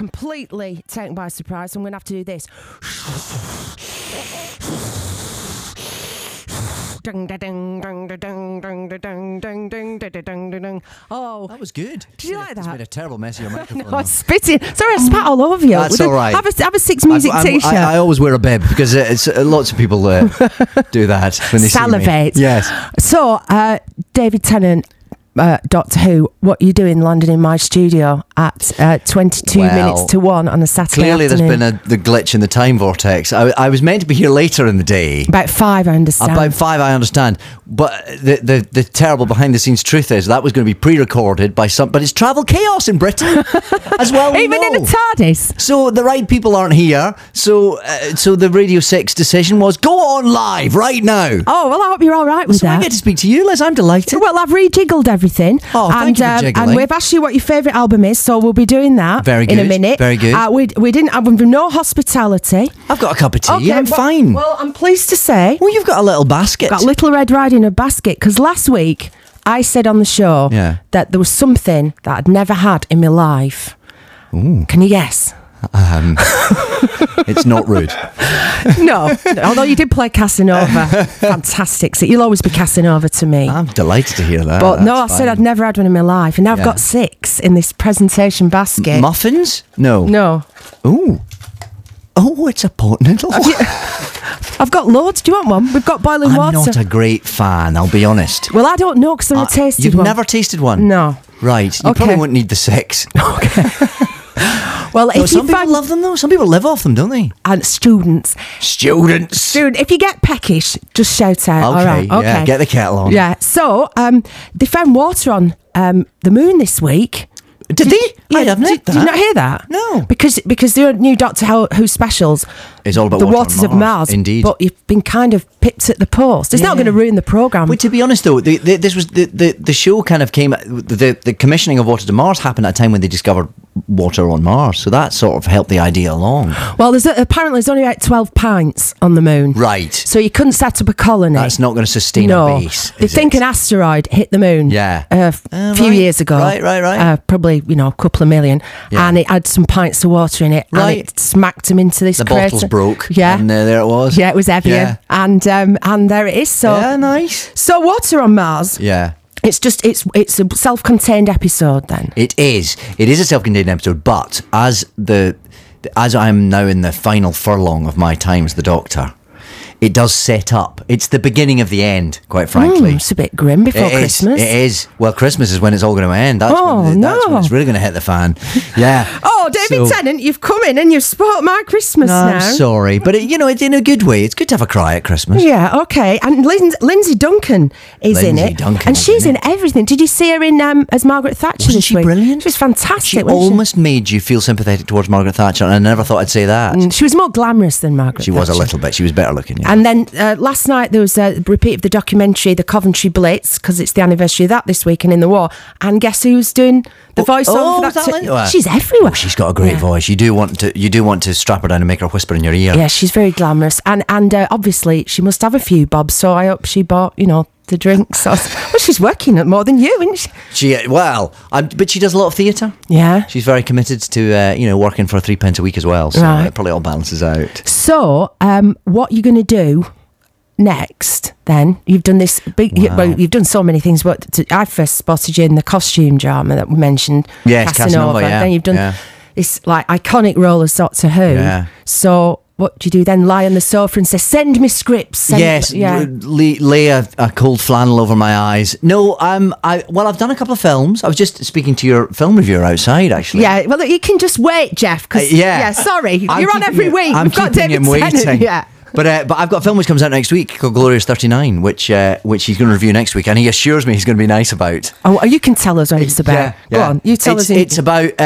completely taken by surprise. So I'm going to have to do this. Oh, that was good. Did you like that? It's made a terrible mess of your microphone. No, I spitting. Sorry, I spat all over you. That's all right. Have a Six Music t-shirt. I always wear a bib because lots of people do that when they salivate. See me. Yes. So, David Tennant, Doctor Who, what are you doing landing in my studio at 22 minutes to 1 on a Saturday Clearly afternoon? there's been the glitch in the time vortex. I was meant to be here later in the day. About 5, I understand. About 5, I understand. But the terrible behind-the-scenes truth is that was going to be pre-recorded by some... But it's travel chaos in Britain, as well. Even in a TARDIS. So the right people aren't here. So the Radio 6 decision was go on live right now. Oh, well, I hope you're all right with that. So I get to speak to you, Liz. I'm delighted. Well, I've rejiggled everything. Oh, thank you for jiggling. And we've asked you what your favourite album is, so we'll be doing that Very in good, a minute. very good. We didn't have no hospitality. I've got a cup of tea. I'm fine. Well, I'm pleased to say... Well, you've got a little basket. Got Little Red Riding a basket, because last week I said on the show that there was something that I'd never had in my life. Ooh. Can you guess? It's not rude. No, although you did play Casanova. Fantastic. So you'll always be Casanova to me. I'm delighted to hear that. But no, I said I'd never had one in my life, and now I've got 6 in this presentation basket. Muffins? No. No. Ooh. Oh, it's a pot noodle. I've got loads. Do you want one? We've got boiling water. I'm not a great fan, I'll be honest. Well, I don't know because I've never tasted You've one. never tasted one? No. Right. You probably won't need the 6. Okay. Well, if some people love them though. Some people live off them, don't they? And students. If you get peckish, just shout out. Okay, all right. Okay. Yeah, get the kettle on. Yeah. So, they found water on the moon this week. Did they? Yeah, I haven't heard that. Did you not hear that? No. Because the new Doctor Who specials is all about the water waters on of Mars. Indeed. But you've been kind of pipped at the post. It's not going to ruin the programme. Well, to be honest though, this was the show kind of came. The commissioning of Water to Mars happened at a time when they discovered water on Mars, so that sort of helped the idea along. Well, apparently there's only about 12 pints on the moon. Right. So you couldn't set up a colony. That's not going to sustain a base. They think an asteroid hit the moon. Yeah. A few years ago. Right. Probably, a couple of million. Yeah. And it had some pints of water in it. Right. And it smacked them into this crater. The bottles broke. Yeah. And there it was. Yeah, it was heavier. Yeah. And there it is. So yeah, nice. So water on Mars. Yeah. It's a self-contained episode then. It is a self-contained episode, but as I'm now in the final furlong of my time as the Doctor, it does set up. It's the beginning of the end, quite frankly. It's a bit grim before Christmas. It is. Well, Christmas is when it's all going to end. That's when it's really going to hit the fan. Yeah. Oh, David Tennant, you've come in and you've spoiled my Christmas now. I'm sorry, but it's in a good way. It's good to have a cry at Christmas. Yeah, okay. And Lindsay Duncan is in it. And she's in everything. Did you see her in as Margaret Thatcher Wasn't this she week? brilliant? She was fantastic. She almost made you feel sympathetic towards Margaret Thatcher, and I never thought I'd say that. She was more glamorous than Margaret Thatcher. She was a little bit. She was better looking, yeah. And then last night there was a repeat of the documentary, The Coventry Blitz, because it's the anniversary of that this week and in the war. And guess who's doing the voiceover for that? She's everywhere. Oh, she's got a great voice. You do want to strap her down and make her whisper in your ear. Yeah, she's very glamorous. And obviously she must have a few bobs, so I hope she bought, the drinks. Well, she's working at more than you, isn't she? But she does a lot of theatre. Yeah. She's very committed to, working for £3 a week as well. So it probably all balances out. So, what you're going to do next, then, you've done this big... Wow. you've done so many things, but I first spotted you in the costume drama that we mentioned. Yes, Casanova, yeah. Then you've done this, iconic role as Doctor Who. Yeah. So... what do you do then? Lie on the sofa and say, send me scripts. Lay a cold flannel over my eyes. No, I've done a couple of films. I was just speaking to your film reviewer outside, actually. Yeah, well, you can just wait, Jeff. Sorry. You're on every week. I'm We've got keeping David him waiting. Tennant. Yeah. But I've got a film which comes out next week called Glorious 39, which he's going to review next week, and he assures me he's going to be nice about. Oh, you can tell us what it's about. Yeah. Go on, you tell us. It's about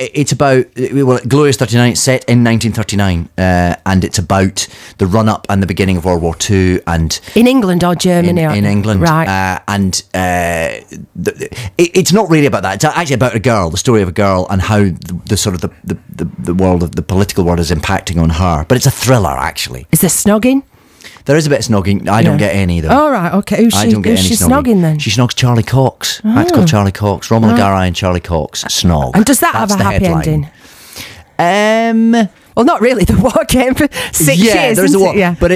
Glorious 39. It's set in 1939, and it's about the run up and the beginning of World War II, and in England or Germany, in England, right? It's not really about that. It's actually about a girl, the story of a girl, and how the sort of the world of the political world is impacting on her. But it's a thriller, actually. Is there snogging? There is a bit of snogging. I don't get any, though. Oh, right, okay. Who's she snogging then? She snogs Charlie Cox. That's called Charlie Cox. Romola Garai and Charlie Cox snog. And does that have a happy ending? Well, not really. The war came for 6 years. There's a war. Yeah. But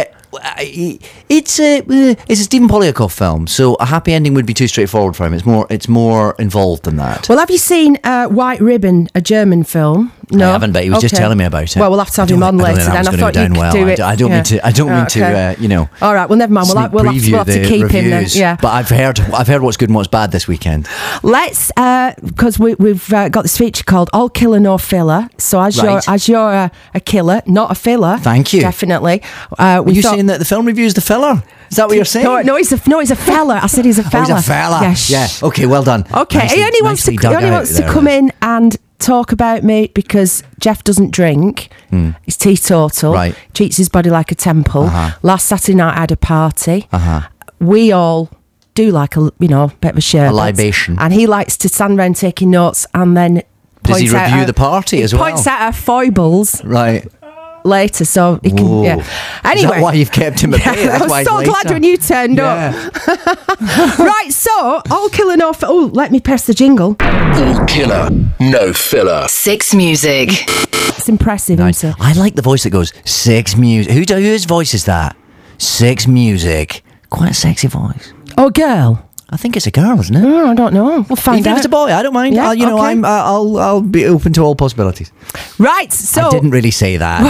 it's a Stephen Polyakov film, so a happy ending would be too straightforward for him. It's more involved than that. Well, have you seen White Ribbon, a German film? No, I haven't, but he was just telling me about it. Well, we'll have to have him on later. Then I thought you could do it. I don't mean to. You know. All right. Well, never mind. We'll have to keep him then. Yeah. But I've heard what's good and what's bad this weekend. Let's because we've got this feature called All Killer No Filler. So as you're a killer, not a filler. Thank you. Definitely. Are you saying that the film review is the filler? Is that what you're saying? No, he's a fella. I said he's a fella. Oh, he's a fella. Yes. Yeah. Okay. Well done. Okay. He only wants to come in and talk about me because Jeff doesn't drink. He's teetotal. Right. Treats his body like a temple. Last Saturday night I had a party. We all do like a bit of a sherbet. A libation. And he likes to stand around taking notes and then does he review the party as well? Points out our foibles. Right. Later, so he can. Whoa. Yeah. Anyway, is that why you've kept him at bay? I was so glad when you turned up. Right, so all killer no. Let me press the jingle. All killer, no filler. Six Music. It's impressive, isn't it? I like the voice that goes Six Music. Whose voice is that? Six Music. Quite a sexy voice. Oh, girl. I think it's a girl, isn't it? I don't know. We'll find out. Even if it's a boy, I don't mind. Yeah, I'll be open to all possibilities. Right, so I didn't really say that.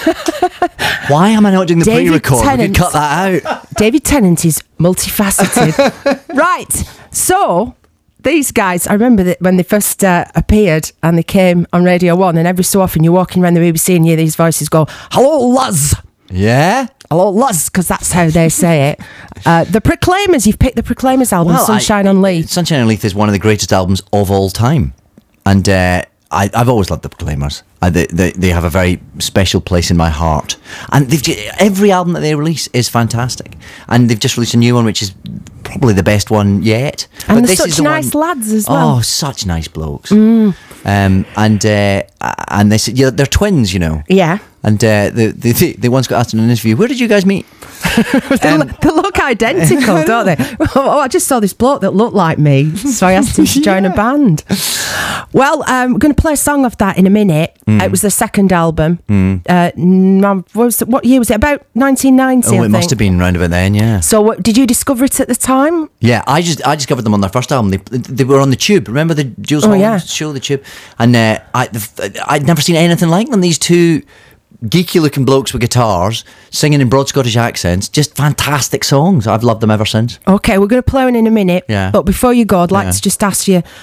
Why am I not doing the pre-record? We could cut that out. David Tennant is multifaceted. Right, so these guys, I remember that when they first appeared and they came on Radio 1, and every so often you're walking around the BBC and you hear these voices go, "Hello, Luz." Yeah? Hello, Luz, because that's how they say it. The Proclaimers, you've picked the Proclaimers album, Sunshine on Leith. Sunshine on Leith is one of the greatest albums of all time. And I've always loved the Proclaimers. They have a very special place in my heart. And every album that they release is fantastic. And they've just released a new one, which is probably the best one yet. And they're such nice lads as well. Oh, such nice blokes. And they said, they're twins, you know. Yeah. And they once got asked in an interview, where did you guys meet? They look identical, don't they? Oh, I just saw this bloke that looked like me, so I asked him to join a band. Well, we're going to play a song of that in a minute. It was the second album. What year was it? About 1990, I think. Must have been round about then, yeah. So did you discover it at the time? Yeah, I discovered them on their first album. They were on the Tube. Remember the Jules Holland show, the Tube? And I'd never seen anything like them. These two geeky looking blokes with guitars singing in broad Scottish accents, just fantastic songs. I've loved them ever since. Okay, we're going to play one in a minute, but before you go, I'd like to just ask you,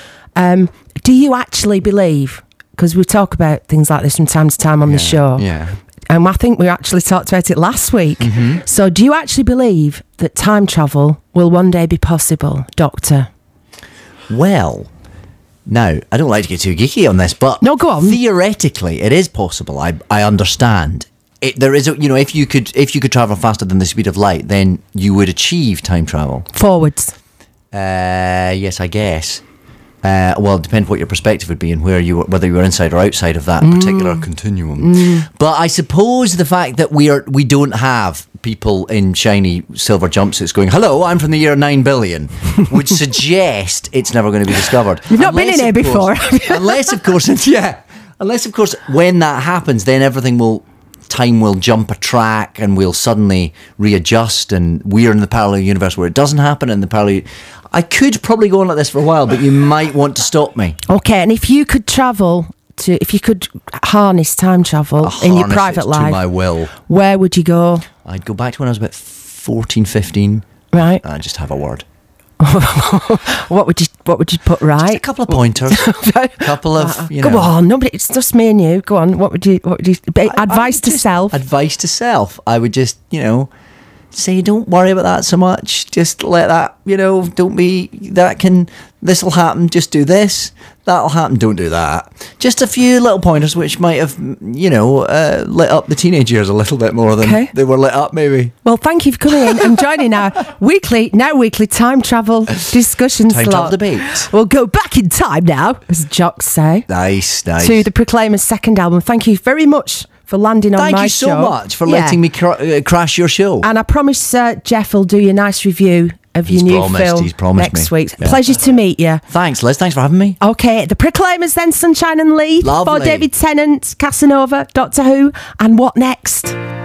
do you actually believe, because we talk about things like this from time to time on the show, and I think we actually talked about it last week, so do you actually believe that time travel will one day be possible, Doctor? Well, now, I don't like to get too geeky on this, but no, go on. Theoretically, it is possible. I understand. There is, if you could travel faster than the speed of light, then you would achieve time travel. Forwards. Yes, I guess. Well, it depends what your perspective would be and whether you were inside or outside of that particular continuum. But I suppose the fact that we don't have people in shiny silver jumpsuits going, "Hello, I'm from the year 9 billion," would suggest it's never going to be discovered. You've not been in here before. Unless, of course, when that happens, then time will jump a track and we'll suddenly readjust, and we're in the parallel universe where it doesn't happen, and I could probably go on like this for a while, but you might want to stop me. Okay, and if you could harness time travel in your private life, to my will, where would you go? I'd go back to when I was about 14, 15. Right. And I'd just have a word. What would you put right? Just a couple of pointers. A couple of, Go on, nobody. It's just me and you. Go on. What would you? Advice to self. Advice to self. I would just, say, don't worry about that so much. Just let that, don't be. This'll happen. Just do this. That'll happen. Don't do that. Just a few little pointers which might have, lit up the teenage years a little bit more than they were lit up, maybe. Well, thank you for coming in and joining our weekly time travel discussion slot. Time travel debate. We'll go back in time now, as jocks say. Nice. To the Proclaimers' second album. Thank you very much for landing on my show. Thank you so much for letting me crash your show. And I promise Jeff will do you a nice review of your new film he's promised next me. week. Yeah. Pleasure to meet you. Thanks, Liz. Thanks for having me. Okay, The Proclaimers then, Sunshine and Leith. Lovely. For David Tennant, Casanova, Doctor Who, and what next?